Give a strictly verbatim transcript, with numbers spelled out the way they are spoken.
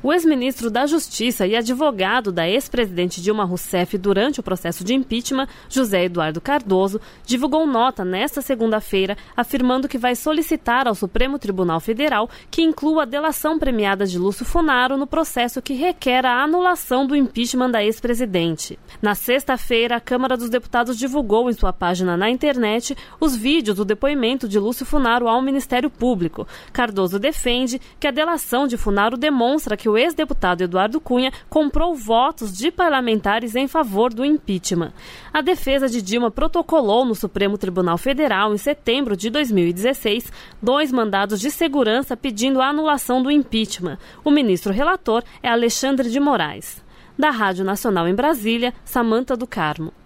O ex-ministro da Justiça e advogado da ex-presidente Dilma Rousseff durante o processo de impeachment, José Eduardo Cardoso, divulgou nota nesta segunda-feira afirmando que vai solicitar ao Supremo Tribunal Federal que inclua a delação premiada de Lúcio Funaro no processo que requer a anulação do impeachment da ex-presidente. Na sexta-feira, a Câmara dos Deputados divulgou em sua página na internet os vídeos do depoimento de Lúcio Funaro ao Ministério Público. Cardoso defende que a delação de Funaro demonstra que o ex-deputado Eduardo Cunha comprou votos de parlamentares em favor do impeachment. A defesa de Dilma protocolou no Supremo Tribunal Federal, em setembro de dois mil e dezesseis, dois mandados de segurança pedindo a anulação do impeachment. O ministro relator é Alexandre de Moraes. Da Rádio Nacional em Brasília, Samanta do Carmo.